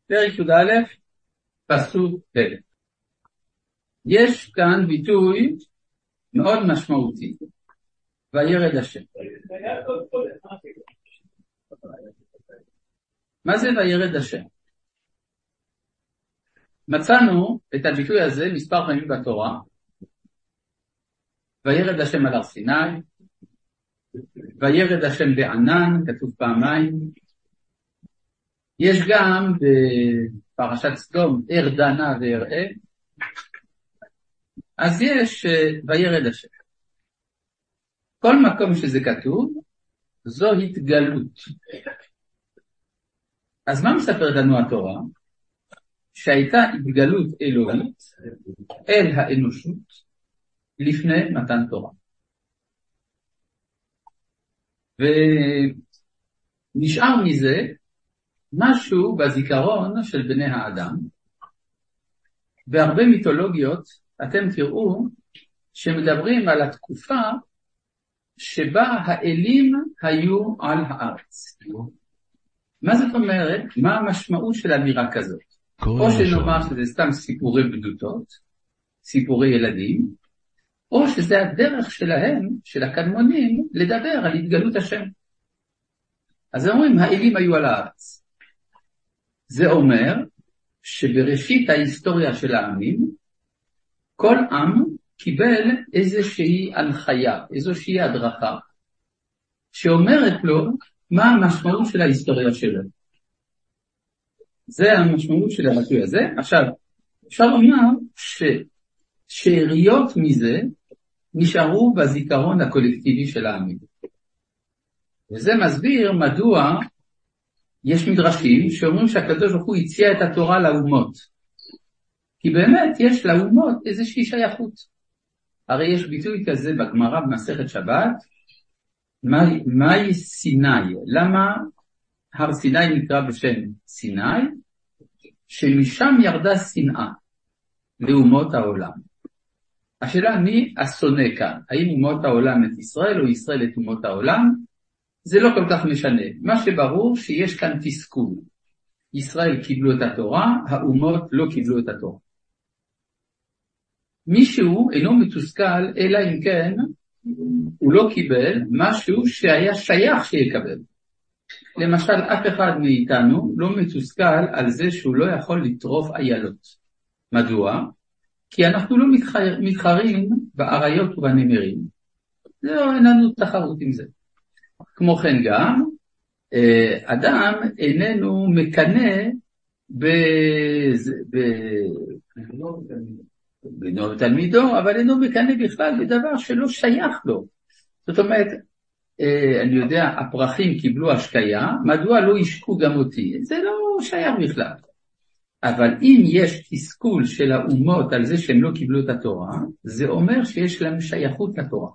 פרק י"א, פסוק ב'. יש כאן ביטוי מאוד משמעותי, וירד השם. מה זה וירד השם? מצאנו את הביטוי הזה מספר פעמים בתורה. וירד השם על הר סיני, וירד השם בענן, כתוב פעמיים. יש גם בפרשת סדום ארדנה ואראה. אז יש וירד השם. כל מקום שזה כתוב, זו התגלות. אז מה מספרת לנו התורה? שהייתה התגלות אלוהית אל האנושות לפני מתן תורה. ונשאר מזה משהו בזיכרון של בני האדם. בהרבה מיתולוגיות אתם תראו שמדברים על התקופה שבה האלים היו על הארץ. מה זאת אומרת? מה המשמעות של אמירה כזאת? או שנאמר שזה סתם סיפורי בדותות, סיפורי ילדים, או שזה הדרך שלהם, של הקדמונים, לדבר על התגלות השם. אז אומרים, האלים היו על הארץ. זה אומר שבראשית ההיסטוריה של העמים, כל עם קיבל איזושהי הנחיה, איזושהי הדרכה, שאומרת לו מה המשמעות של ההיסטוריה שלו. זה המשמעות של הביטוי הזה. עכשיו, אפשר לומר ששאריות מזה נשארו בזיכרון הקולקטיבי של העמים. וזה מסביר מדוע יש מדרשים שאומרים שהקדוש ברוך הוא הציע את התורה לאומות. כי באמת יש לאומות איזושהי שייכות. הרי יש ביטוי כזה בגמרא במסכת שבת, מהי סיני? למה הר סיני נקרא בשם סיני? שמשם ירדה שנאה לאומות העולם. השאלה מי השונא כאן? האם אומות העולם את ישראל או ישראל את אומות העולם? זה לא כל כך משנה. מה שברור שיש כאן תסכול. ישראל קיבלו את התורה, האומות לא קיבלו את התורה. מישהו אינו מתוסכל אלא אם כן הוא לא קיבל משהו שהיה שייך שיקבל. למשל, אף אחד מאיתנו לא מתוסכל על זה שהוא לא יכול לטרוף איילות. מדוע? כי אנחנו לא מתחרים באריות ובנמרים. אין לנו תחרות עם זה. כמו כן גם, אדם איננו מקנא בנו תלמידו, אבל אינו מקנא בכלל בדבר שלא שייך לו. זאת אומרת, אני יודע, הפרחים קיבלו השקיה, מדוע לא ישקו גם אותי? זה לא שייך בכלל. אבל אם יש תסכול של האומות על זה שהם לא קיבלו את התורה, זה אומר שיש להם שייכות לתורה.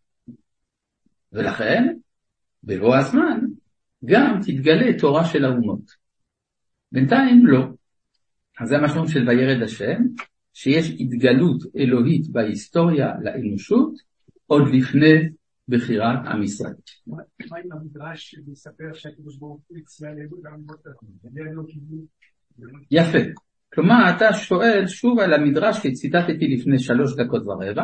ולכן, בבוא הזמן, גם תתגלה תורה של האומות. בינתיים לא. אז זה המשמעות של וירד השם, שיש התגלות אלוהית בהיסטוריה לאנושות, עוד לפני בחירת עם ישראל. מה עם המדרש שמספר שהקדוש ברוך הוא הציע לאומות? יפה. כלומר, אתה שואל שוב על המדרש שציטטתי לפני 3 דקות ורבע.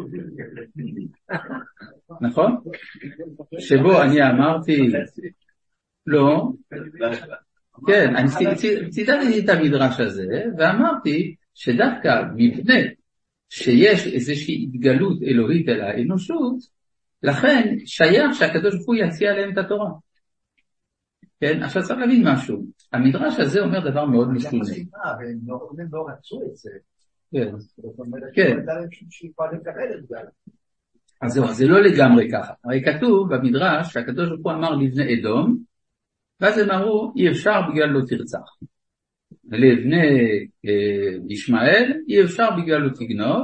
נכון? שבו אני אמרתי, לא, כן, אני ציטטתי את המדרש הזה, ואמרתי שדווקא מפני שיש איזושהי התגלות אלוהית אל האנושות, לכן שייך שהקדוש ברוך הוא יציע להם את התורה. כן, עכשיו צריך להבין משהו. המדרש הזה אומר דבר מאוד משונה. והם לא רצו את זה. כן. כן. אז זה לא לגמרי ככה. הרי כתוב במדרש שהקדוש ברוך הוא אמר לבני אדום, ואז הם אמרו אי אפשר בגלל לא תרצח. לבני ישמעאל אי אפשר בגלל לא תגנוב,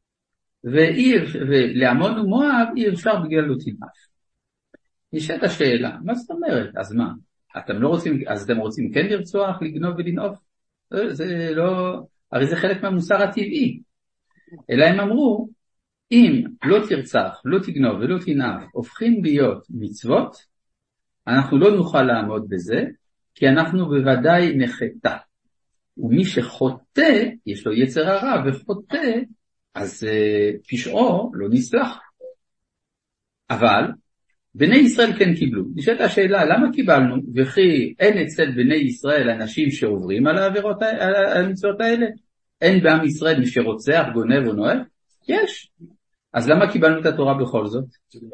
ולעמון ומואב אי אפשר בגלל לא תנאף. נשאלת השאלה, מה זאת אומרת? אז מה? אתם לא רוצים, אז אתם רוצים כן לרצוח, לגנוב ולנאוף? זה לא, הרי זה חלק מהמוסר הטבעי. אלא הם אמרו, אם לא תרצח, לא תגנוב ולא תנאף, הופכים להיות מצוות, אנחנו לא נוכל לעמוד בזה, כי אנחנו בוודאי נחטא. ומי שחוטא, יש לו יצר הרע וחוטא, אז פשעו לא נסלח. אבל בני ישראל כן קיבלו. נשאלת השאלה, למה קיבלנו? וכי אין אצל בני ישראל אנשים שעוברים על העבירות, על המצוות האלה? אין בעם ישראל מי שרוצח, גונב או נואף? יש. אז למה קיבלנו את התורה בכל זאת?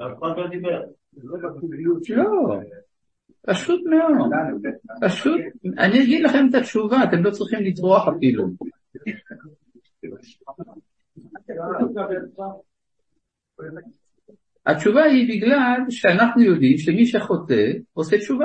לא. פשוט מאוד. פשוט, אני אגיד לכם את התשובה, אתם לא צריכים לטרוח אפילו. התשובה היא בגלל שאנחנו יודעים שמי שחוטא עושה תשובה.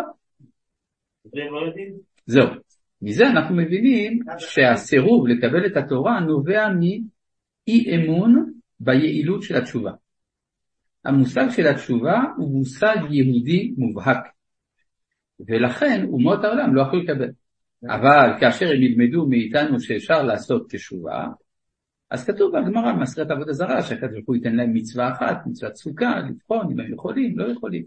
זהו. מזה אנחנו מבינים שהסירוב לקבל את התורה נובע מאי אמון ביעילות של התשובה. המושג של התשובה הוא מושג יהודי מובהק, ולכן אומות העולם לא יכולו לקבל. אבל כאשר הם ילמדו מאיתנו שאפשר לעשות תשובה, אז כתוב בגמרא במסכת עבודה זרה שהקדוש ברוך הוא ייתן להם מצווה אחת, מצוות סוכה, לבחון אם הם יכולים, לא יכולים.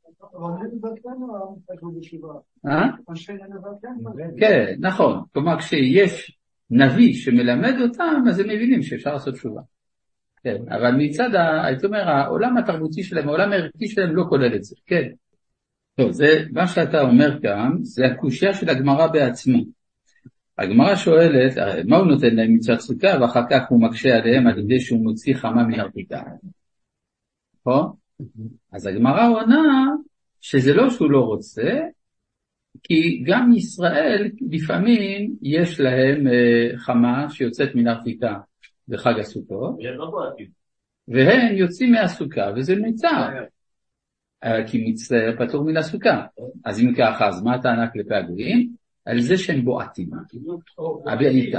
כן, נכון. כלומר, כשיש נביא שמלמד אותם, אז הם מבינים שאפשר לעשות תשובה. כן, אבל מצד, הייתי אומר, העולם התרבותי שלהם, העולם הערכי שלהם לא כולל את זה. כן. טוב, זה מה שאתה אומר כאן, זה הקושיה של הגמרא בעצמו. הגמרא שואלת, מה הוא נותן להם מצוות סוכה, ואחר כך הוא מקשה עליהם על ידי שהוא מוציא חמה מהרתיקה. נכון? אז הגמרא עונה שזה לא שהוא לא רוצה, כי גם ישראל לפעמים יש להם חמה שיוצאת מן הרתיקה בחג הסוכות, והם יוצאים מהסוכה, וזה מצער, כי מצטער פטור מן הסוכה. אז אם ככה, אז מה הטענה כלפי הגויים? על זה שהם בועטים. הבעיטה.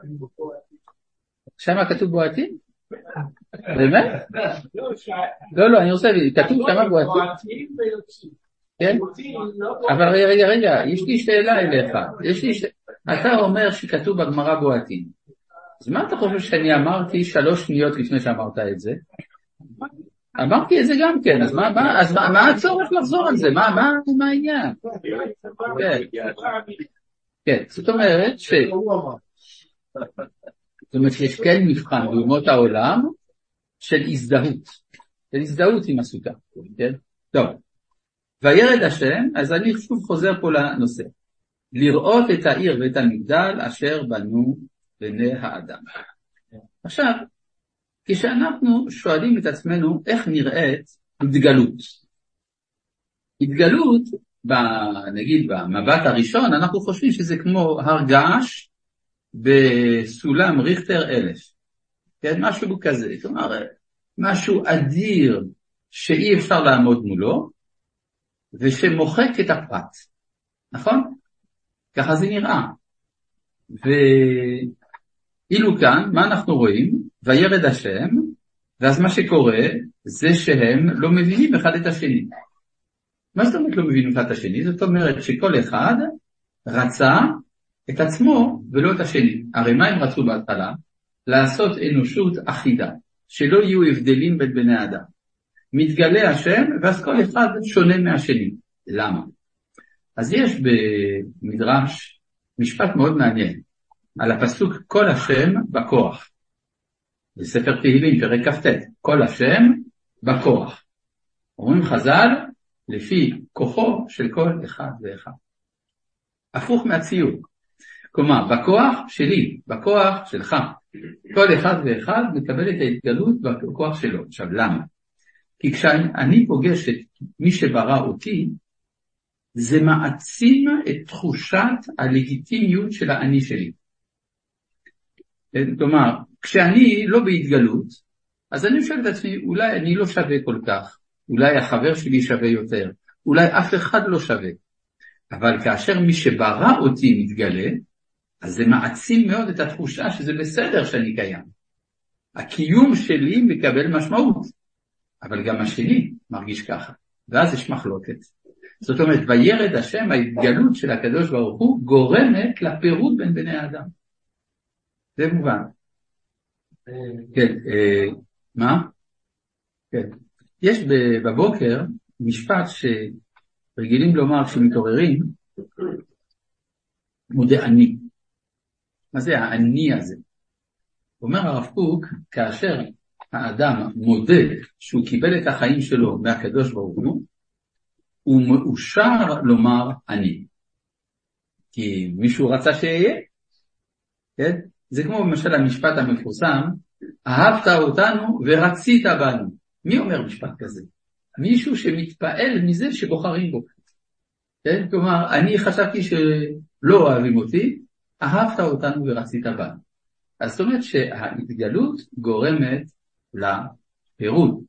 שמה כתוב בועטים? באמת? לא, אני רוצה, כתוב שמה בועטים. כן? אבל רגע, יש לי שאלה אליך. אתה אומר שכתוב בגמרא בועטים. אז מה אתה חושב שאני אמרתי 3 שניות לפני שאמרת את זה? אמרתי את זה גם כן, אז מה הצורך לחזור על זה? מה העניין? כן, זאת אומרת שיש כן מבחן באומות העולם של הזדהות עם הסוכה, כן? טוב, וירד השם, אז אני שוב חוזר פה לנושא, לראות את העיר ואת המגדל אשר בנו בני האדם. עכשיו, כשאנחנו שואלים את עצמנו איך נראית התגלות. התגלות, נגיד במבט הראשון, אנחנו חושבים שזה כמו הר געש בסולם ריכטר 1000. כן, משהו כזה. כלומר, משהו אדיר שאי אפשר לעמוד מולו, ושמוחק את הפרט. נכון? ככה זה נראה. ואילו כאן, מה אנחנו רואים? וירד השם, ואז מה שקורה זה שהם לא מבינים אחד את השני. מה זאת אומרת לא מבינים אחד את השני? זאת אומרת שכל אחד רצה את עצמו ולא את השני. הרי מה הם רצו בהתחלה? לעשות אנושות אחידה, שלא יהיו הבדלים בין בני אדם. מתגלה השם, ואז כל אחד שונה מהשני. למה? אז יש במדרש משפט מאוד מעניין, על הפסוק כל השם בכוח. בספר תהילים, פרק כ"ט, כל השם בכוח. אומרים חז"ל, לפי כוחו של כל אחד ואחד. הפוך מהציור. כלומר, בכוח שלי, בכוח שלך. כל אחד ואחד מקבל את ההתגלות בכוח שלו. עכשיו, למה? כי כשאני פוגש את מי שברא אותי, זה מעצים את תחושת הלגיטימיות של האני שלי. כלומר, כשאני לא בהתגלות, אז אני שואל את עצמי, אולי אני לא שווה כל כך, אולי החבר שלי שווה יותר, אולי אף אחד לא שווה. אבל כאשר מי שברא אותי מתגלה, אז זה מעצים מאוד את התחושה שזה בסדר שאני קיים. הקיום שלי מקבל משמעות, אבל גם השני מרגיש ככה. ואז יש מחלוקת. זאת אומרת, וירד השם, ההתגלות של הקדוש ברוך הוא גורמת לפירוד בין בני האדם. זה מובן. כן, מה? כן. יש בבוקר משפט שרגילים לומר כשמתעוררים, מודה אני. מה זה האני הזה? אומר הרב קוק, כאשר האדם מודה שהוא קיבל את החיים שלו מהקדוש ברוך הוא מאושר לומר אני. כי מישהו רצה שיהיה, כן? זה כמו במשל המשפט המפורסם, אהבת אותנו ורצית בנו. מי אומר משפט כזה? מישהו שמתפעל מזה שבוחרים בו. כן? כלומר, אני חשבתי שלא אוהבים אותי, אהבת אותנו ורצית בנו. אז זאת אומרת שההתגלות גורמת לפירוד.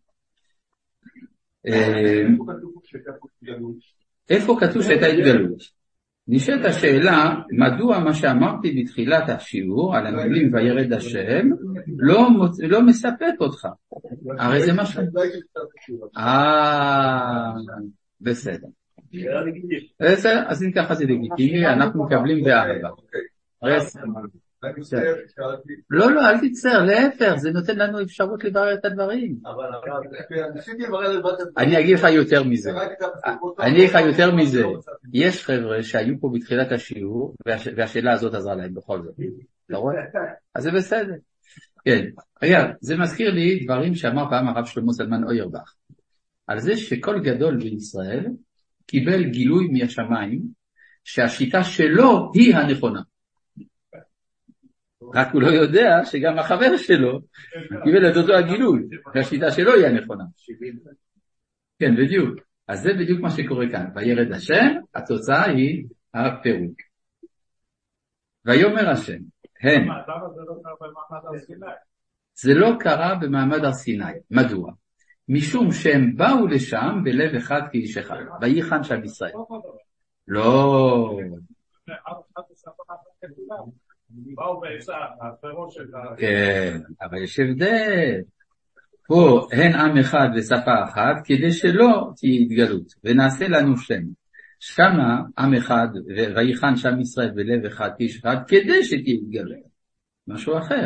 איפה כתוב שהייתה התגלות? נשאלת השאלה, מדוע מה שאמרתי בתחילת השיעור על המילים וירד השם לא מספק אותך? הרי זה משהו. בסדר. אז אם ככה זה לגיטימי, אנחנו מקבלים באהבה. לא, אל תצטער, להפך, זה נותן לנו אפשרות לברר את הדברים. אני אגיד לך יותר מזה. יש חבר'ה שהיו פה בתחילת השיעור, והשאלה הזאת עזרה להם בכל זאת. אתה רואה? אז זה בסדר. כן. רגע, זה מזכיר לי דברים שאמר פעם הרב שלמה זלמן אוירבך, על זה שכל גדול בישראל קיבל גילוי מהשמיים, שהשיטה שלו היא הנכונה. רק הוא לא יודע שגם החבר שלו קיבל את אותו הגילוי, והשיטה שלו היא הנכונה. כן, בדיוק. אז זה בדיוק מה שקורה כאן. וירד השם, התוצאה היא הפירוק. ויאמר השם, הן. זה לא קרה במעמד הר סיני. מדוע? משום שהם באו לשם בלב אחד כאיש אחד. וייחן שם ישראל. לא. כן, אבל יש הבדל. פה הן עם אחד ושפה אחת, כדי שלא תהיה התגלות, ונעשה לנו שם. שמה עם אחד, וייחן שם ישראל בלב אחד כאיש אחד, כדי שתהיה התגלות. משהו אחר.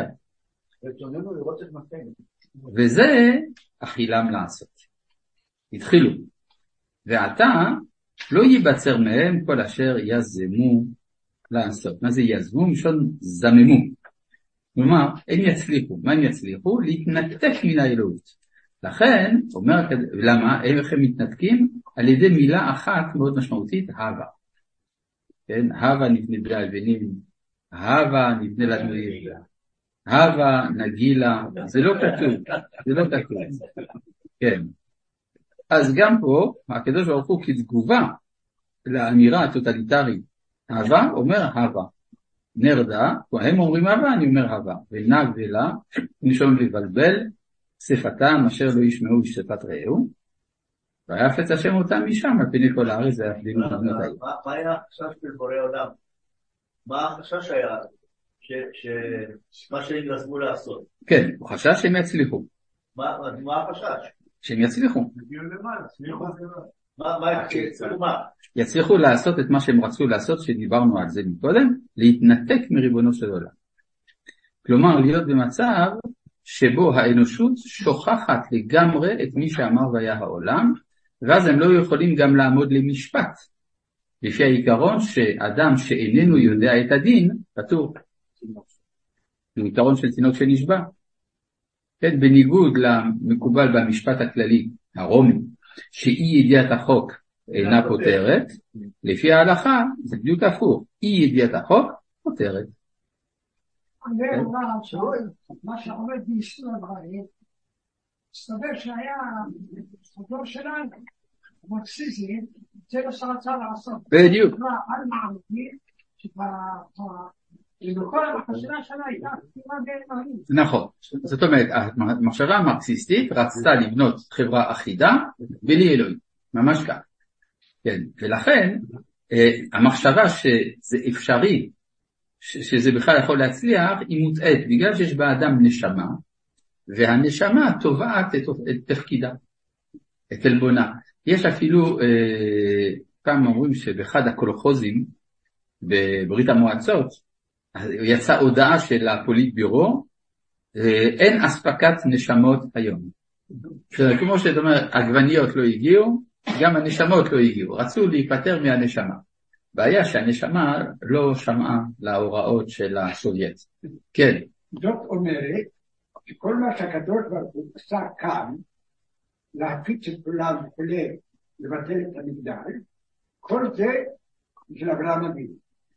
וזה אכילם לעשות. התחילו. ועתה לא ייבצר מהם כל אשר יזמו לעשות. מה זה יזמו? משון זממו. כלומר, הם יצליחו. מה הם יצליחו? להתנתק מן האלוהות. לכן, אומר, למה? איך הם מתנתקים? על ידי מילה אחת מאוד משמעותית, הווה. כן? הווה נבנה בהלבנים, הווה נבנה לדמויים, הווה נגילה, זה לא כתוב. כן. אז גם פה, הקדוש ברוך הוא כתגובה לאמירה הטוטליטרית, הווה אומר הווה. נרדה, הם אומרים הווה, אני אומר הווה. ונג ולה, נשום לבלבל, שפתם אשר לא ישמעו שפת רעהו, ויפץ השם אותם משם, על פני כל הארץ זה יפדינו לבנות האלה. מה היה החשש של בורא עולם? מה החשש היה? מה שהם ירצו לעשות? כן, הוא חשש שהם יצליחו. מה החשש? שהם יצליחו. מה? יצליחו לעשות את מה שהם רצו לעשות, שדיברנו על זה מקודם, להתנתק מריבונו של עולם. כלומר, להיות במצב שבו האנושות שוכחת לגמרי את מי שאמר והיה העולם, ואז הם לא יכולים גם לעמוד למשפט. לפי העיקרון שאדם שאיננו יודע את הדין, פטור. זה עיקרון של תינוק שנשבע. כן, בניגוד למקובל במשפט הכללי, הרומי, שאי ידיעת החוק אינה פותרת, לפי ההלכה זה בדיוק הפוך, אי ידיעת החוק פותרת. מה שעומד ביסוד הדברים, מסתבר שהיה חודו שלנו, מרקסיזם, זה מה שרצה לעשות. בדיוק. על מערבי, שבכל המחשבה שלה הייתה כתיבה באלוהים. נכון. זאת אומרת, המחשבה המרקסיסטית רצתה לבנות חברה אחידה בלי אלוהים. ממש כך. כן. ולכן, המחשבה שזה אפשרי, שזה בכלל יכול להצליח, היא מוטעית, בגלל שיש באדם נשמה, והנשמה תובעת את תפקידה, את אלבונה. יש אפילו, פעם אומרים שבאחד הקולחוזים בברית המועצות, יצאה הודעה של הפוליט ביורו, אין אספקת נשמות היום. כמו שאת אומרת, עגבניות לא הגיעו, גם הנשמות לא הגיעו, רצו להיפטר מהנשמה. בעיה שהנשמה לא שמעה להוראות של הסובייט. כן. זאת אומרת, כל מה שהקדוש ברוך הוא עשה כאן, להפיץ את כולם וכולי, לבטל את המגדל, כל זה בשביל אברהם אבינו.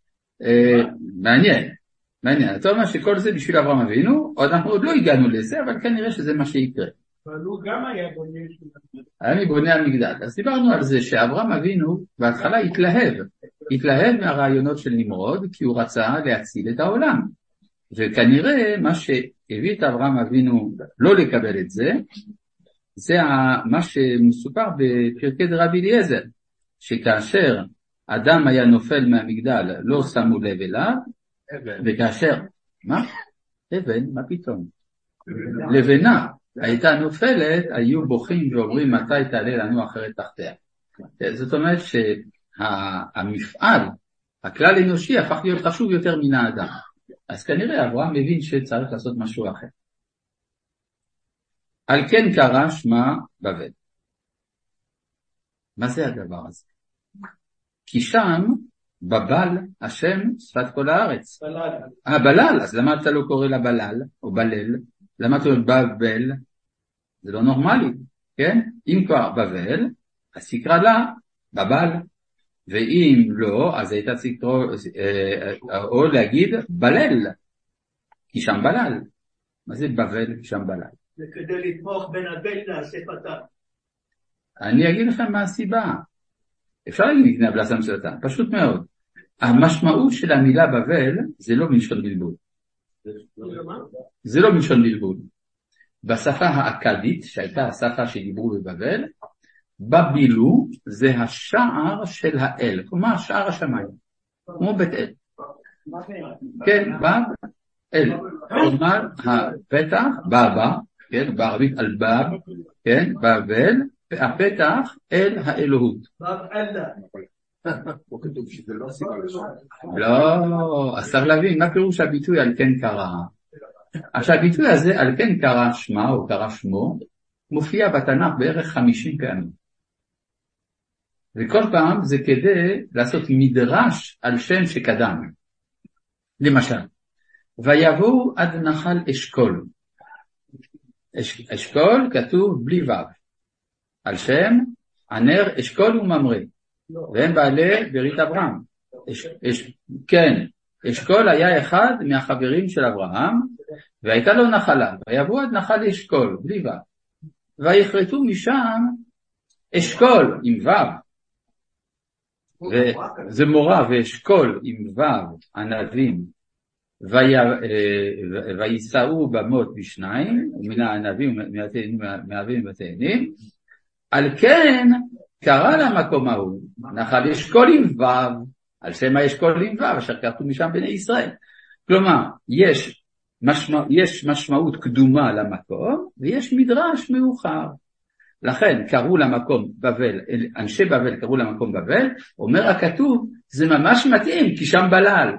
מעניין. אתה אומר שכל זה בשביל אברהם אבינו, אנחנו עוד לא הגענו לזה, אבל כנראה שזה מה שיקרה. אבל הוא גם היה בונה של המגדל. היה מבונה המגדל. אז דיברנו על זה שאברהם אבינו בהתחלה התלהב מהרעיונות של נמרוד, כי הוא רצה להציל את העולם. וכנראה מה שהביא את אברהם אבינו לא לקבל את זה, זה מה שמסופר בפרקי רבי אליעזר, שכאשר אדם היה נופל מהמגדל לא שמו לב אליו, וכאשר, מה? אבן, מה פתאום? לבנה הייתה נופלת, היו בוכים ואומרים מתי תעלה לנו אחרת תחתיה. זאת אומרת שהמפעל, הכלל אנושי הפך להיות חשוב יותר מן האדם. אז כנראה אברהם מבין שצריך לעשות משהו אחר. על כן קרא שמה בבל. מה זה הדבר הזה? כי שם בבל השם שפת כל הארץ. בלל, אז למה אתה לא קורא לה בלל או בלל? למה אתה אומר בבל? זה לא נורמלי, כן? אם כבר בבל, אז תקרא לה בבל. ואם לא, אז הייתה תקרא, או להגיד בלל, כי שם בלל. מה זה בבל כי שם בלל? זה כדי לתמוך בין הבית לשפתה. אני אגיד לכם מה הסיבה. אפשר להגיד נקנה בלסם סרטן, פשוט מאוד. המשמעות של המילה בבל זה לא מלשון בלבול. זה לא מלשון בלבול. בשפה האכדית, שהייתה השפה שדיברו בבבל, בבילו זה השער של האל, כלומר שער השמיים, כמו בית אל. כן, בב, אל. כלומר הפתח, בבא, כן, בערבית על בב, כן, בבל, והפתח אל האלוהות. לא, אז צריך להבין, מה פירוש הביטוי על כן קרא? עכשיו הביטוי הזה, על כן קרא שמה או קרא שמו, מופיע בתנ"ך בערך 50 פעמים. וכל פעם זה כדי לעשות מדרש על שם שקדם. למשל, ויבואו עד נחל אשכול. אשכול כתוב בלי וו. על שם ענר אשכול וממרא. והם בעלי ברית אברהם. כן, אשכול היה אחד מהחברים של אברהם, והייתה לו נחלה. ויבואו עד נחל אשכול, בלי וו. ויחרטו משם אשכול עם וו. וזה מורה ואשכול עם וו ענבים ויסעו במות בשניים מן הענבים ומהענבים ובתאנים. על כן קרא למקום ההוא נחל אשכול עם וו, על שם האשכול עם וו אשר קראו משם בני ישראל. כלומר יש משמעות קדומה למקום ויש מדרש מאוחר. לכן קראו למקום בבל, אנשי בבל קראו למקום בבל, אומר הכתוב, זה ממש מתאים, כי שם בלל.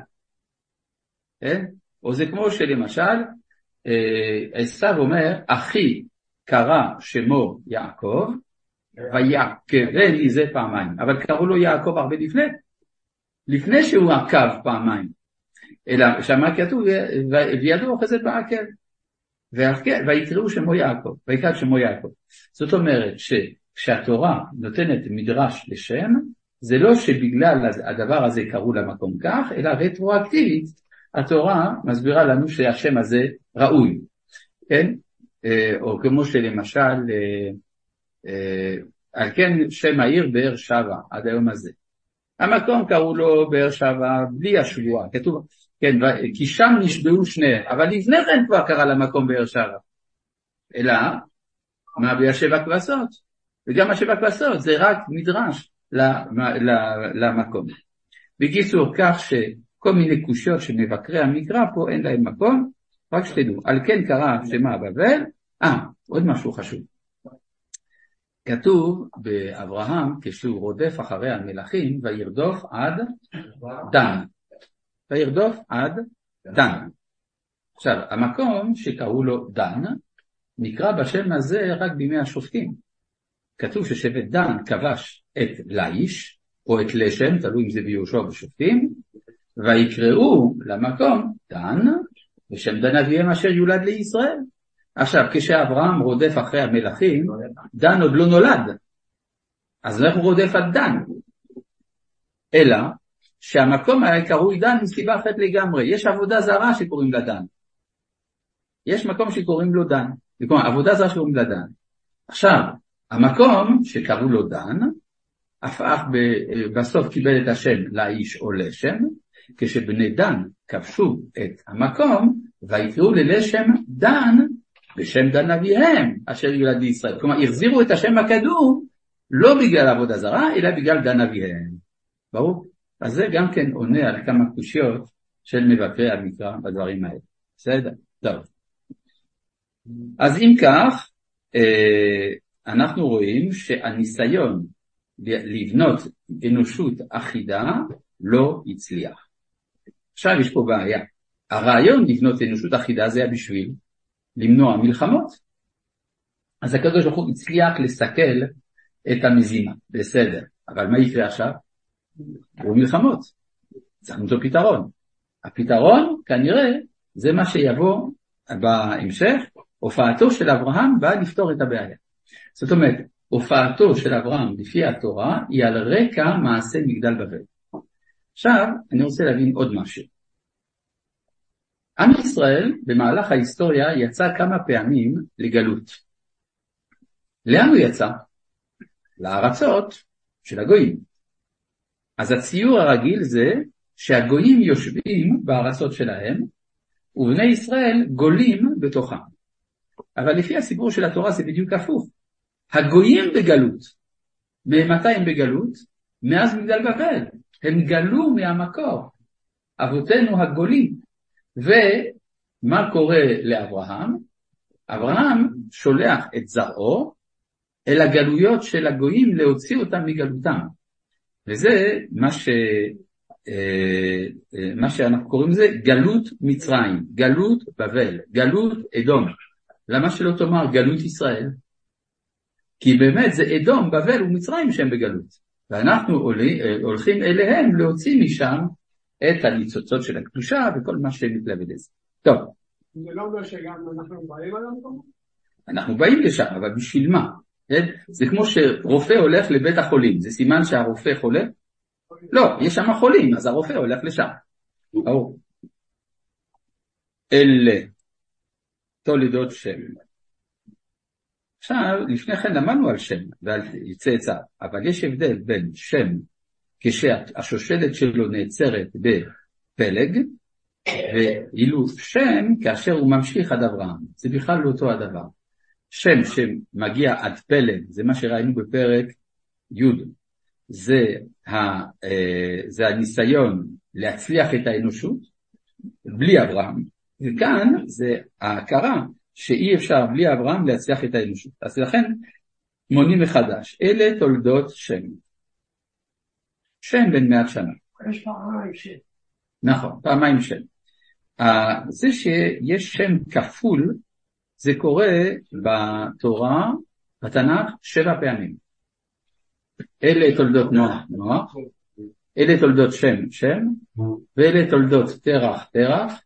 או זה כמו שלמשל, עשיו אומר, אחי קרא שמו יעקב, ויקבני זה פעמיים. אבל קראו לו יעקב הרבה לפני שהוא עקב פעמיים. אלא שמה כתוב, וידעו אחרי זה בעקב. ויקראו שמו יעקב, ויקרא שמו יעקב. זאת אומרת שכשהתורה נותנת מדרש לשם, זה לא שבגלל הדבר הזה קראו למקום כך, אלא רטרואקטיבית, התורה מסבירה לנו שהשם הזה ראוי. כן? או כמו שלמשל, על כן שם העיר באר שבע, עד היום הזה. המקום קראו לו באר שבע בלי השבועה, כתוב, כן, כי שם נשבעו שניהם, אבל לפני כן כבר קרא למקום באר שבע. אלא, מה בשבע כבשות? וגם השבע כבשות זה רק מדרש למקום. בקיצור, כך שכל מיני קושיות שמבקרי המקרא פה אין להם מקום, רק שתדעו, על כן קרא שמה בבל, עוד משהו חשוב. כתוב באברהם כשהוא רודף אחרי המלכים וירדוף עד דן. וירדוף עד דן. עכשיו, המקום שקראו לו דן נקרא בשם הזה רק בימי השופטים. כתוב ששבט דן כבש את לאיש, או את לשם, תלוי אם זה ביהושע או בשופטים, ויקראו למקום דן, ושם דן אביהם אשר יולד לישראל. עכשיו, כשאברהם רודף אחרי המלכים, דן עוד לא נולד, אז איך הוא רודף עד דן? אלא שהמקום היה קרוי דן מסיבה אחרת לגמרי. יש עבודה זרה שקוראים לה דן. יש מקום שקוראים לו דן. עבודה זרה שקוראים לה דן. עכשיו, המקום שקראו לו דן, הפך בסוף קיבל את השם לאיש או לשם, כשבני דן כבשו את המקום, ויקראו ללשם דן, בשם דן אביהם, אשר יולד לישראל. כלומר, החזירו את השם הקדום, לא בגלל עבודה זרה, אלא בגלל דן אביהם. ברור? אז זה גם כן עונה על כמה קושיות של מבקרי המקרא בדברים האלה. בסדר? טוב. אז אם כך, אנחנו רואים שהניסיון לבנות אנושות אחידה לא הצליח. עכשיו יש פה בעיה. הרעיון לבנות אנושות אחידה זה היה בשביל למנוע מלחמות. אז הקדוש ברוך הוא הצליח לסכל את המזימה. בסדר. אבל מה יקרה עכשיו? הוא מלחמות. צריך למצוא פתרון. הפתרון כנראה זה מה שיבוא בהמשך. הופעתו של אברהם באה לפתור את הבעיה. זאת אומרת, הופעתו של אברהם לפי התורה היא על רקע מעשה מגדל בבל. עכשיו אני רוצה להבין עוד משהו. עם ישראל במהלך ההיסטוריה יצא כמה פעמים לגלות. לאן הוא יצא? לארצות של הגויים. אז הציור הרגיל זה שהגויים יושבים בארצות שלהם ובני ישראל גולים בתוכם. אבל לפי הסיפור של התורה זה בדיוק הפוך. הגויים בגלות. ממתי הם בגלות? מאז מגדל בבל. הם גלו מהמקור. אבותינו הגולים. ומה קורה לאברהם? אברהם שולח את זרעו אל הגלויות של הגויים להוציא אותם מגלותם. וזה מה שאנחנו קוראים לזה גלות מצרים, גלות בבל, גלות אדום. למה שלא תאמר גלות ישראל? כי באמת זה אדום, בבל ומצרים שהם בגלות. ואנחנו הולכים אליהם להוציא משם את הניצוצות של הקדושה וכל מה שמתלווה לזה. טוב. זה לא אומר שגם אנחנו באים על המקום? אנחנו באים לשם, אבל בשביל מה? זה כמו שרופא הולך לבית החולים, זה סימן שהרופא חולה? לא, יש שם חולים, אז הרופא הולך לשם. אלה תולדות שם. עכשיו, לפני כן למדנו על שם ועל צאצא, אבל יש הבדל בין שם כשהשושלת שלו נעצרת בפלג, ואילו שם כאשר הוא ממשיך עד אברהם. זה בכלל לא אותו הדבר. שם שמגיע עד פלג, זה מה שראינו בפרק י', זה הניסיון להצליח את האנושות בלי אברהם, וכאן זה ההכרה שאי אפשר בלי אברהם להצליח את האנושות. אז לכן מונים מחדש, אלה תולדות שם. שם בן 100 שנה. יש פעמיים שם. נכון, פעמיים שם. זה שיש שם כפול, זה קורה בתורה, בתנ"ך, 7 פעמים. אלה תולדות נוח, נוח. אלה תולדות שם, שם. ואלה תולדות תרח, תרח.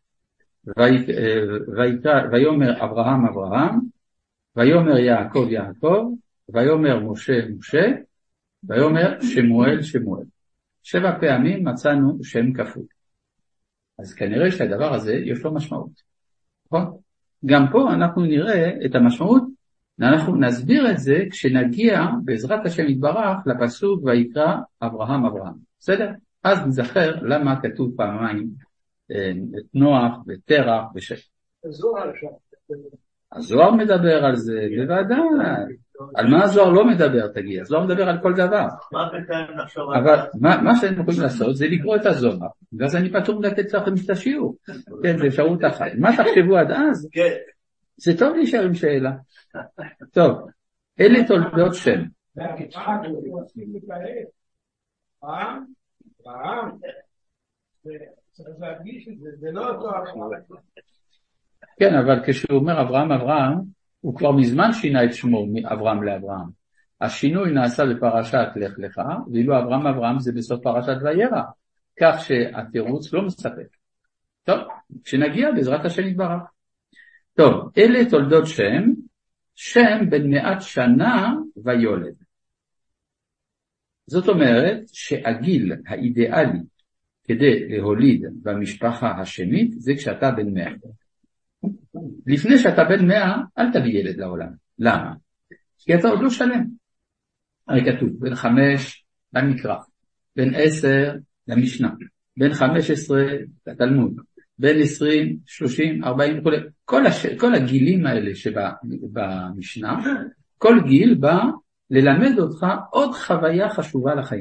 ויאמר אברהם, אברהם. ויאמר יעקב, יעקב. ויאמר משה, משה. ויאמר שמואל, שמואל. 7 פעמים מצאנו שם כפול. אז כנראה שהדבר הזה יש לו משמעות. נכון? גם פה אנחנו נראה את המשמעות, אנחנו נסביר את זה כשנגיע בעזרת השם יתברך לפסוק ויקרא אברהם אברהם. בסדר? אז נזכר למה כתוב פעמיים את נוח ותרח ושם. הזוהר מדבר על זה, בוודאי. על מה הזוהר לא מדבר, תגיע? הזוהר מדבר על כל דבר. אבל מה שאנחנו יכולים לעשות זה לקרוא את הזוהר, ואז אני פתאום לתת לכם את השיעור. כן, זה אפשרות אחת. מה תחשבו עד אז? זה טוב להישאר עם שאלה. טוב, אלה תולדות שם. כן, אבל כשהוא אומר אברהם אברהם, הוא כבר מזמן שינה את שמו מאברהם לאברהם. השינוי נעשה בפרשת לך לך, ואילו אברהם זה בסוף פרשת וירא, כך שהתירוץ לא מספק. טוב, כשנגיע בעזרת השם יתברך. טוב, אלה תולדות שם בן 100 שנה ויולד. זאת אומרת שהגיל האידיאלי כדי להוליד במשפחה השמית זה כשאתה בן 100. לפני שאתה בן 100 אל תביא ילד לעולם. למה? כי אתה עוד לא שלם. הרי כתוב בן 5 למקרא, בן 10 למשנה, בן 15 לתלמוד, בן 20, 30, 40, כל הגילים האלה שבמשנה, כל גיל בא ללמד אותך עוד חוויה חשובה לחיים.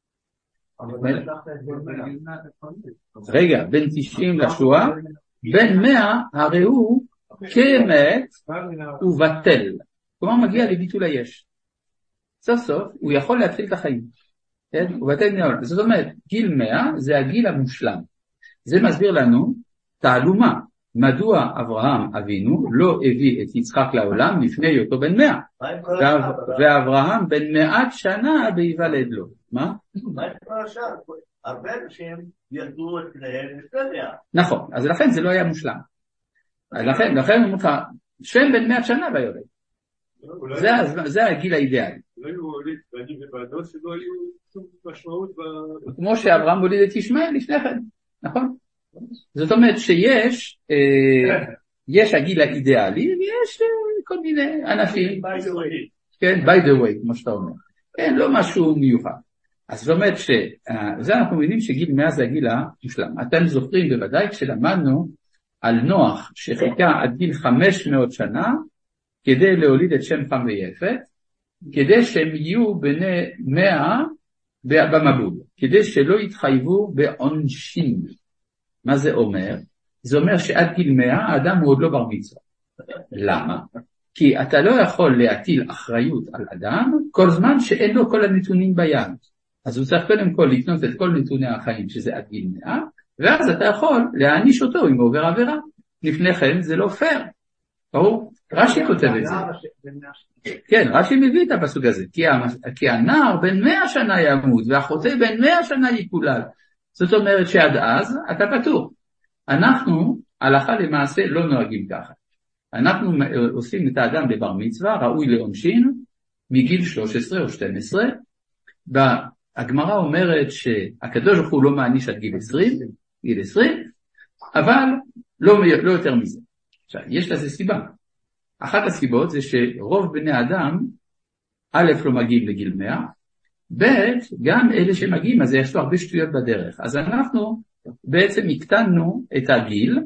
רגע, בין 90 לשואה, בין 100 הרי הוא כמת ובטל. כלומר מגיע לביטול היש. סוף סוף הוא יכול להתחיל את החיים. כן? ובטל נעול. זאת אומרת, גיל 100 זה הגיל המושלם. זה מסביר לנו תעלומה. מדוע אברהם אבינו לא הביא את יצחק לעולם לפני היותו בן 100? ואברהם בן 100 שנה בהיוולד לו. מה? מה עם כל השאר? הרבה אנשים ידעו את בניהם לפני 100. נכון, אז לכן זה לא היה מושלם. לכן הוא מוכר, שם בן 100 שנה ביולד. זה הגיל האידיאלי. לא היו הוליד בנים ובנות שלא היו שום משמעות כמו שאברהם הוליד את ישמעאל לפני כן, נכון? זאת אומרת שיש הגיל האידיאלי ויש כל מיני ענפים. כן, by the way, כמו שאתה אומר. כן, לא משהו מיוחד. אז זאת אומרת שזה אנחנו מבינים שגיל 100 זה הגיל המושלם. אתם זוכרים בוודאי כשלמדנו על נוח שחיכה עד גיל 500 שנה כדי להוליד את שם חם ויפת, כדי שהם יהיו בני 100 במבול, כדי שלא יתחייבו בעונשין. מה זה אומר? זה אומר שעד גיל 100 האדם הוא עוד לא בר מצווה. למה? כי אתה לא יכול להטיל אחריות על אדם כל זמן שאין לו כל הנתונים ביד. אז הוא צריך קודם כל לקנות את כל נתוני החיים שזה עד גיל 100, ואז אתה יכול להעניש אותו אם הוא עובר עבירה. לפני כן זה לא פייר. ברור? רש"י כותב את זה. כן, רש"י מביא את הפסוק הזה. כי הנער בן 100 שנה ימות, והחוטא בן 100 שנה יקולל. זאת אומרת שעד אז אתה פטור. אנחנו, הלכה למעשה, לא נוהגים ככה. אנחנו עושים את האדם בבר מצווה, ראוי לעונשין, מגיל 13 או 12. הגמרא אומרת שהקדוש ברוך הוא לא מעניש עד גיל 20, אבל לא יותר מזה. עכשיו, יש לזה סיבה. אחת הסיבות זה שרוב בני אדם, א' לא מגיעים לגיל 100, ב' גם אלה שמגיעים, אז יש לו הרבה שטויות בדרך. אז אנחנו בעצם הקטנו את הגיל,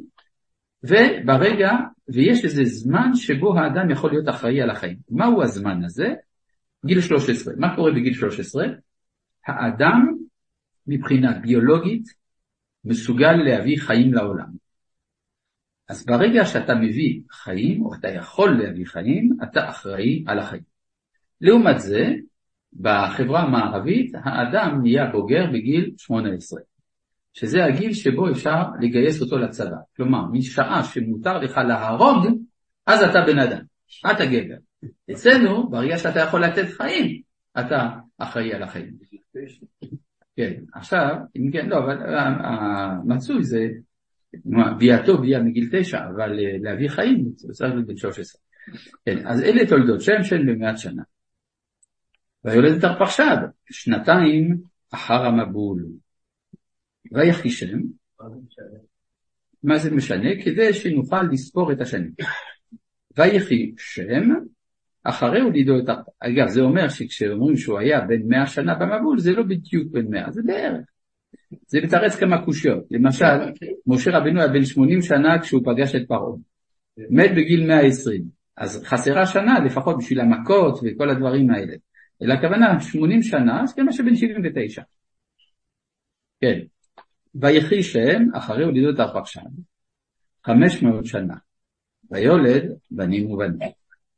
ויש איזה זמן שבו האדם יכול להיות אחראי על החיים. מהו הזמן הזה? גיל 13. מה קורה בגיל 13? האדם מבחינה ביולוגית מסוגל להביא חיים לעולם. אז ברגע שאתה מביא חיים, או אתה יכול להביא חיים, אתה אחראי על החיים. לעומת זה, בחברה המערבית, האדם נהיה בוגר בגיל 18, שזה הגיל שבו אפשר לגייס אותו לצבא. כלומר, משעה שמותר לך להרוג, אז אתה בן אדם, אתה גבר. אצלנו, ברגע שאתה יכול לתת חיים, אתה אחראי על החיים. כן, עכשיו, אם כן, לא, אבל המצוי זה, ביאתו ביה מגיל 9, אבל להביא חיים, זה צריך להיות בן 13. כן, אז אלה תולדות שם ב100 שנה. ויולד ארפחשד, 2 אחר המבול. ויחי שם, מה זה משנה? כדי שנוכל לספור את השנים. ויחי שם, אחרי הולידו את ארפחשד. אגב, זה אומר שכשאומרים שהוא היה בן 100 שנה במבול, זה לא בדיוק בן 100, זה בערך. זה מתרץ כמה קושיות. למשל, משה רבנו היה בן 80 שנה כשהוא פגש את פרעה. מת בגיל 120. אז חסרה שנה לפחות בשביל המכות וכל הדברים האלה. אלא הכוונה 80 שנה, אז כמה שבן 79. כן. ויחי שם, אחרי הולידו את ארפחשד, 500 שנה. ויולד בנים ובנות.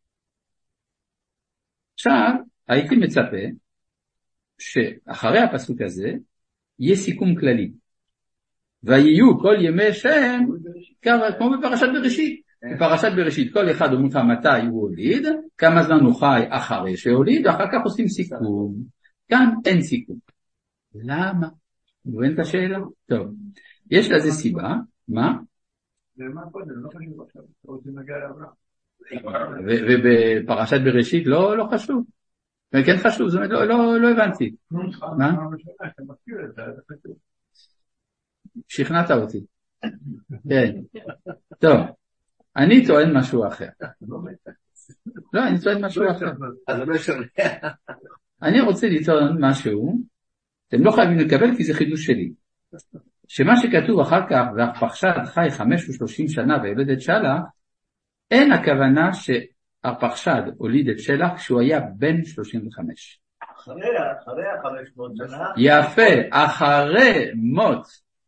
עכשיו, הייתי מצפה שאחרי הפסוק הזה, יהיה סיכום כללי. ויהיו כל ימי שם, כמו בפרשת בראשית. בפרשת בראשית כל אחד אומר לך מתי הוא הוליד, כמה זמן הוא חי אחרי שהוליד, ואחר כך עושים סיכום. כאן אין סיכום. למה? מובן את השאלה? טוב, יש לזה סיבה. מה? נאמר קודם, לא חשוב עכשיו, רוצים להגיע לאברהם. ובפרשת בראשית לא חשוב. וכן חשוב, זאת אומרת, לא הבנתי. מה? שכנעת אותי. כן. טוב, אני טוען משהו אחר. לא, אני טוען משהו אחר. אני רוצה לטעון משהו, אתם לא חייבים לקבל כי זה חידוש שלי. שמה שכתוב אחר כך, והפרשת חי 530 שנה והולד את שלח, אין הכוונה שהפרשד הוליד את שלח כשהוא היה בן 35. אחרי 500 שנה. יפה, אחרי מות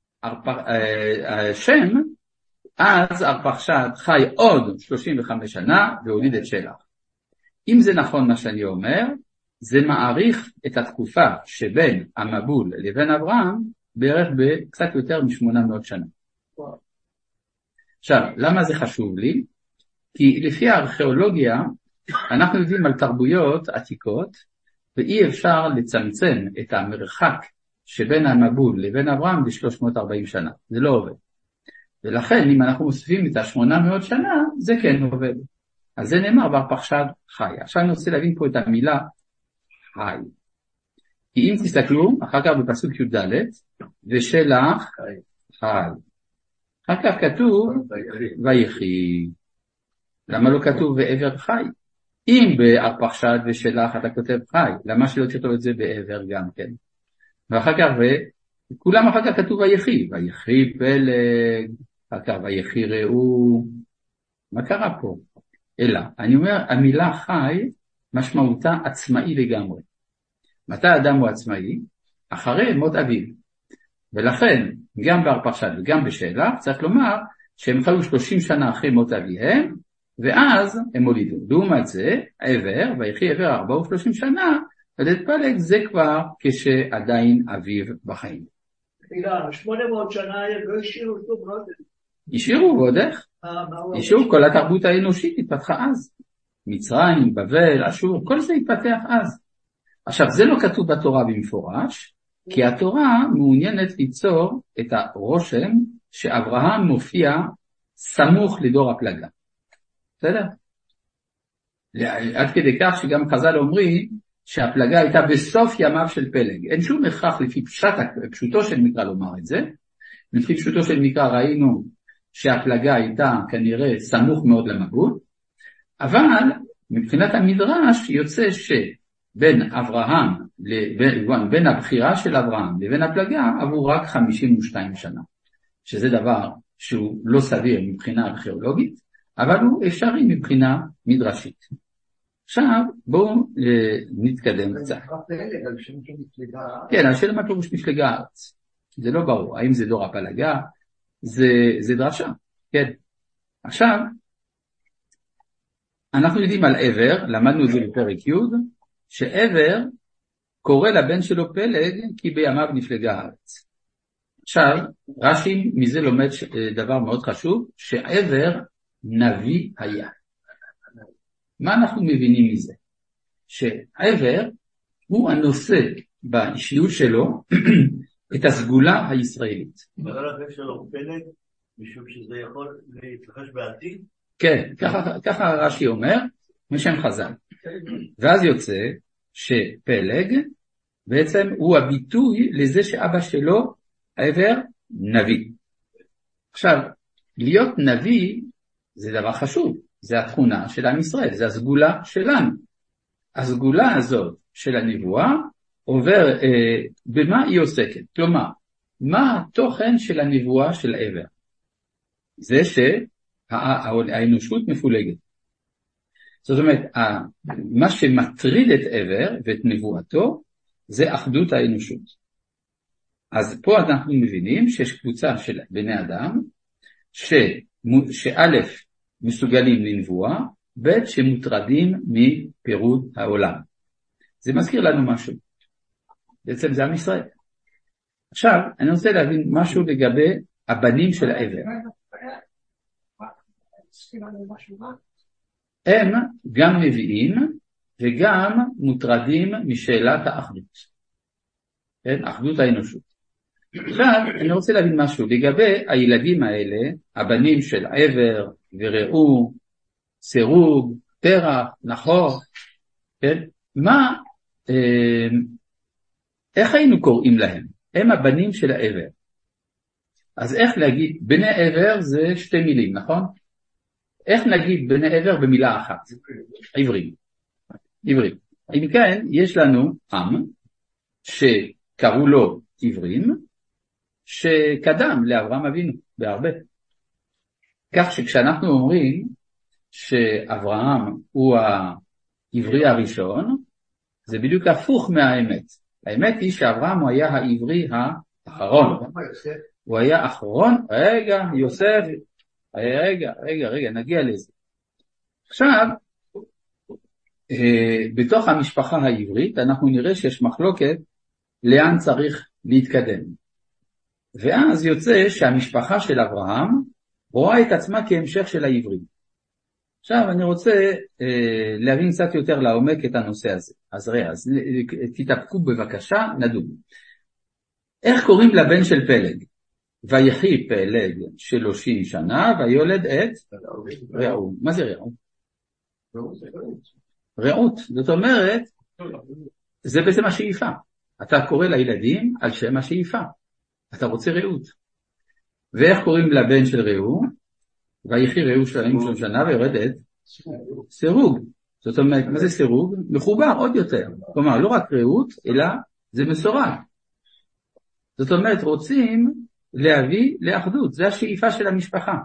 שם, אז הפרשד חי עוד 35 שנה והוליד את שלח. אם זה נכון מה שאני אומר, זה מעריך את התקופה שבין המבול לבין אברהם בערך בקצת יותר מ-800 שנה. עכשיו, למה זה חשוב לי? כי לפי הארכיאולוגיה אנחנו יודעים על תרבויות עתיקות, ואי אפשר לצמצם את המרחק שבין המבול לבין אברהם ב-340 שנה. זה לא עובד. ולכן אם אנחנו מוסיפים את ה-800 שנה, זה כן עובד. אז זה נאמר והפרשד חי. עכשיו אני רוצה להבין פה את המילה חי. כי אם תסתכלו, אחר כך בפסוק י"ד, ושלח חי. אחר כך כתוב ויחי. למה לא כתוב בעבר חי? אם בפרשד ושלח אתה כותב חי, למה שלא תכתוב את זה בעבר גם כן? ואחר כך, וכולם אחר כך כתוב ויחי, ויחי פלג, אחר כך ויחי ראו. מה קרה פה? אלא, אני אומר, המילה חי משמעותה עצמאי לגמרי. מתי האדם הוא עצמאי? אחרי מות אביו. ולכן, גם בפרשת וגם בשלח, צריך לומר שהם חיו 30 שנה אחרי מות אביהם, ואז הם הולידו. לעומת זה, עבר, ויחי עבר 34 שנה, ולד פלג זה כבר כשעדיין אביו בחיים. 800 שנה לא השאירו שום רודת. השאירו ועוד איך? השאירו, כל התרבות האנושית התפתחה אז. מצרים, בבל, אשור, כל זה התפתח אז. עכשיו, זה לא כתוב בתורה במפורש, כי התורה מעוניינת ליצור את הרושם שאברהם מופיע סמוך לדור הפלגה. בסדר? עד כדי כך שגם חז"ל אומרים שהפלגה הייתה בסוף ימיו של פלג. אין שום הכרח לפי פשוטו של מקרא לומר את זה. לפי פשוטו של מקרא ראינו שהפלגה הייתה כנראה סמוך מאוד למבול, אבל מבחינת המדרש יוצא שבין אברהם, בין הבחירה של אברהם לבין הפלגה עברו רק 52 שנה, שזה דבר שהוא לא סביר מבחינה ארכיאולוגית, אבל הוא אפשרי מבחינה מדרשית. עכשיו בואו נתקדם קצת. כן, השאלה מה פירוש מפלגה הארץ. זה לא ברור, האם זה דור הפלגה, זה דרשה, כן. עכשיו, אנחנו יודעים על עבר, למדנו את זה בפרק י', שעבר קורא לבן שלו פלג כי בימיו נפלגה הארץ. עכשיו, רש"י מזה לומד דבר מאוד חשוב, שעבר נביא היה. מה אנחנו מבינים מזה? שעבר הוא הנושא באישיות שלו את הסגולה הישראלית. אבל הבן שלו פלג, משום שזה יכול להתרחש בעתיד? כן, ככה רש"י אומר, משם חז"ל. ואז יוצא שפלג בעצם הוא הביטוי לזה שאבא שלו עבר נביא. עכשיו, להיות נביא זה דבר חשוב, זה התכונה של עם ישראל, זה הסגולה שלנו. הסגולה הזאת של הנבואה עובר, במה היא עוסקת? כלומר, מה התוכן של הנבואה של עבר? זה שהאנושות מפולגת. זאת אומרת, מה שמטריד את עבר ואת נבואתו, זה אחדות האנושות. אז פה אנחנו מבינים שיש קבוצה של בני אדם, שא' מסוגלים לנבואה, ב' שמוטרדים מפירוד העולם. זה מזכיר לנו משהו. בעצם זה עם ישראל. עכשיו, אני רוצה להבין משהו לגבי הבנים של העבר. הם גם נביאים וגם מוטרדים משאלת האחדות. כן? אחדות האנושות. עכשיו, אני רוצה להבין משהו. לגבי הילדים האלה, הבנים של עבר וראו, סירוג, תרח, נחור, כן? איך היינו קוראים להם? הם הבנים של העבר. אז איך להגיד, בני עבר זה שתי מילים, נכון? איך נגיד בני עבר במילה אחת? עברים. עברים. אם כן, יש לנו עם שקראו לו עברים, שקדם לאברהם אבינו בהרבה. כך שכשאנחנו אומרים שאברהם הוא העברי הראשון, זה בדיוק הפוך מהאמת. האמת היא שאברהם הוא היה העברי האחרון. הוא היה אחרון, רגע, יוסף, רגע, נגיע לזה. עכשיו, בתוך המשפחה העברית אנחנו נראה שיש מחלוקת לאן צריך להתקדם. ואז יוצא שהמשפחה של אברהם רואה את עצמה כהמשך של העברים. עכשיו אני רוצה להבין קצת יותר לעומק את הנושא הזה. אז תתאפקו בבקשה, נדון. איך קוראים לבן של פלג? ויחי פלג 30 שנה ויולד את רעות. מה זה רעות? רעות, זאת אומרת, זה בעצם השאיפה. אתה קורא לילדים על שם השאיפה. אתה רוצה רעות. ואיך קוראים לבן של רעות? ויחי רעות 30 שנה ויולד את סירוג. זאת אומרת, מה זה סירוג? מחובר עוד יותר. כלומר, לא רק רעות, אלא זה מסורג. זאת אומרת, רוצים להביא לאחדות. זה השאיפה של המשפחה.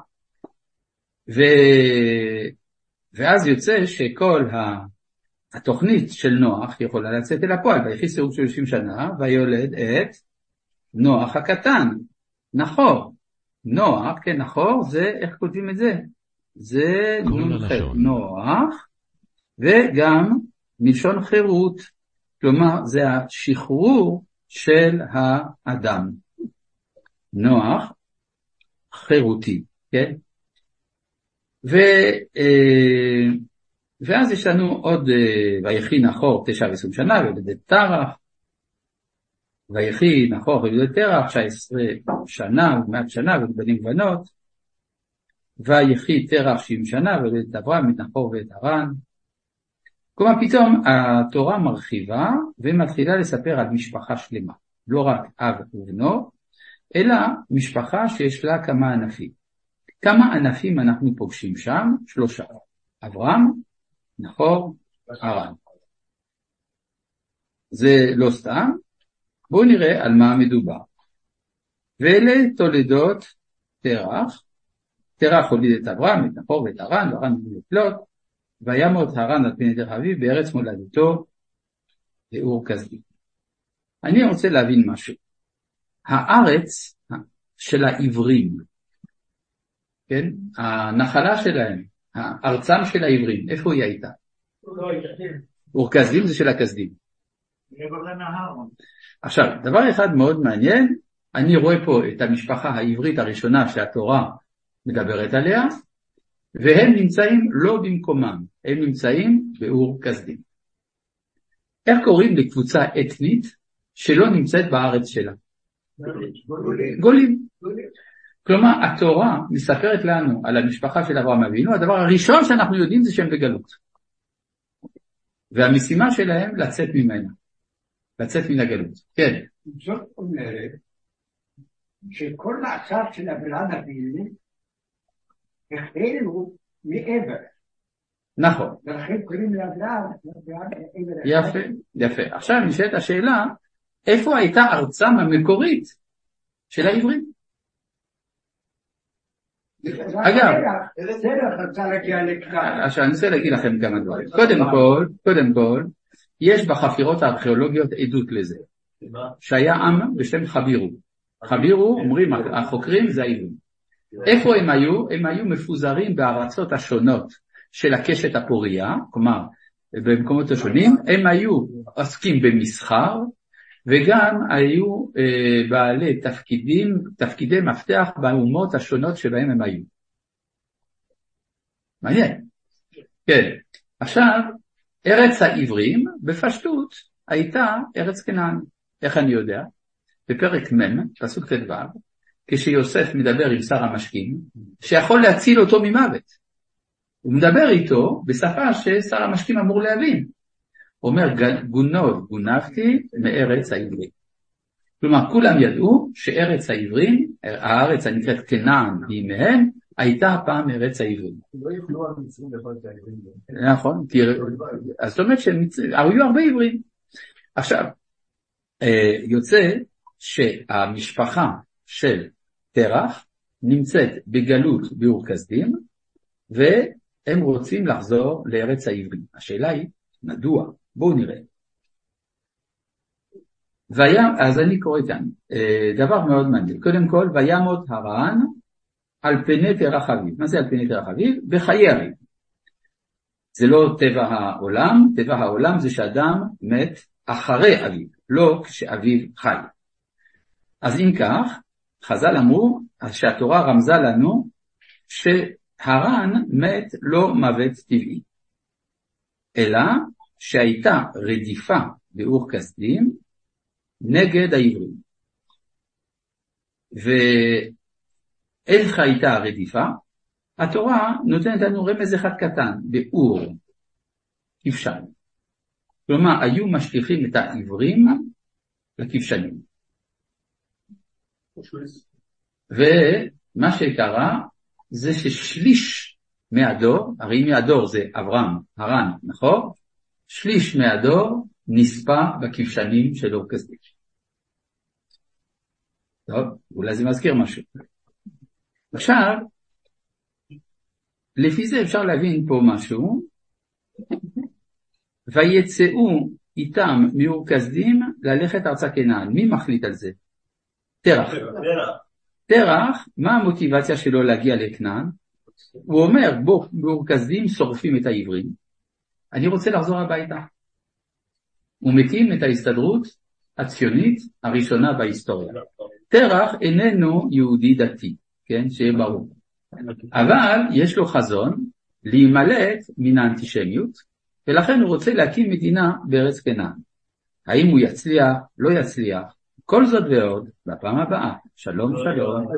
ואז יוצא שכל התוכנית של נוח יכולה לצאת אל הפועל. ויחי סירוג 30 שנה ויולד את נוח הקטן. נחור. נוח, כן, נחור, זה, איך כותבים את זה? זה נוח, וגם מלשון חירות. כלומר, זה השחרור של האדם. נוח, חירותי, כן? ואז יש לנו עוד, ויחי נחור 19 שנה, ויולד את תרח, ויחי נחור ויולד את תרח 19 שנה, ומעט שנה, ובנים ובנות, ויחי תרח 70 שנה, ויולד את אברהם, את נחור ואת הרן. כלומר, פתאום התורה מרחיבה, ומתחילה לספר על משפחה שלמה. לא רק אב ובנו, אלא משפחה שיש לה כמה ענפים. כמה ענפים אנחנו פוגשים שם? 3. אברהם, נחור, הרן. זה לא סתם. בואו נראה על מה מדובר. ואלה תולדות תרח. תרח הוליד את אברהם, את נחור ואת הרן, והרן הוליד את לוט, וימות הרן על פני דרך אביו בארץ מולדתו באור כסדים. אני רוצה להבין משהו. הארץ של העברים, כן? הנחלה שלהם, הארצם של העברים, איפה היא הייתה? אור כסדים זה של הכסדים. עכשיו, דבר אחד מאוד מעניין, אני רואה פה את המשפחה העברית הראשונה שהתורה מדברת עליה, והם נמצאים לא במקומם, הם נמצאים באור כסדים. איך קוראים לקבוצה אתנית שלא נמצאת בארץ שלה? גולים. כלומר, התורה מספרת לנו על המשפחה של אברהם אבינו, הדבר הראשון שאנחנו יודעים זה שהם בגלות. והמשימה שלהם לצאת ממנה. לצאת מן הגלות. כן. זאת אומרת, שכל מעשיו של אברהם אבינו החלו מעבר. נכון. ולכן קוראים לאברהם יפה, יפה. עכשיו נשאלת השאלה, איפה הייתה ארצם המקורית של העברים? אגב, עכשיו אני רוצה להגיד לכם כמה דברים. קודם כל, יש בחפירות הארכיאולוגיות עדות לזה, שהיה עם בשם חבירו. חבירו, אומרים החוקרים, זה העברים. איפה הם היו? הם היו מפוזרים בארצות השונות של הקשת הפוריה, כלומר במקומות השונים, הם היו עוסקים במסחר, וגם היו בעלי תפקידי מפתח באומות השונות שבהם הם היו. מעניין. כן. עכשיו, ארץ העברים בפשטות הייתה ארץ כנען. איך אני יודע? בפרק מ', פסוק ט"ו, כשיוסף מדבר עם שר המשקים, שיכול להציל אותו ממוות. הוא מדבר איתו בשפה ששר המשקים אמור להבין. הוא אומר, גונבתי מארץ העברים. כלומר, כולם ידעו שארץ העברים, הארץ הנקראת כנען בימיהם, הייתה פעם ארץ העברים. לא יוכלו המצרים לאכול את העברים. נכון, אז זאת אומרת שהיו הרבה עברים. עכשיו, יוצא שהמשפחה של תרח נמצאת בגלות באור כשדים, והם רוצים לחזור לארץ העברים. השאלה היא, מדוע? בואו נראה. אז אני קורא כאן, דבר מאוד מעניין. קודם כל, וימות הרן על פני תרח אביו. מה זה על פני תרח אביו? בחיי אביו. זה לא טבע העולם, טבע העולם זה שאדם מת אחרי אביו, לא כשאביו חי. אז אם כך, חז"ל אמרו שהתורה רמזה לנו שהרן מת לא מוות טבעי, אלא שהייתה רדיפה באור כשדים נגד העברים. ואיך הייתה הרדיפה? התורה נותנת לנו רמז אחד קטן, באור כבשן. כלומר, היו משליכים את העברים לכבשנים. ומה שקרה זה ששליש מהדור, הרי מהדור זה אברהם, הרן, נכון? שליש מהדור נספה בכבשנים של אור כשדים. טוב, אולי זה מזכיר משהו. עכשיו, לפי זה אפשר להבין פה משהו. ויצאו איתם מאור כשדים ללכת ארצה כנען. מי מחליט על זה? תרח. תרח, מה המוטיבציה שלו להגיע לכנען? הוא אומר, באור כשדים שורפים את העברים, אני רוצה לחזור הביתה. הוא מקים את ההסתדרות הציונית הראשונה בהיסטוריה. תרח איננו יהודי דתי, כן, שיהיה ברור. אבל יש לו חזון להימלט מן האנטישמיות, ולכן הוא רוצה להקים מדינה בארץ כנען. האם הוא יצליח? לא יצליח? כל זאת ועוד, בפעם הבאה. שלום שלום.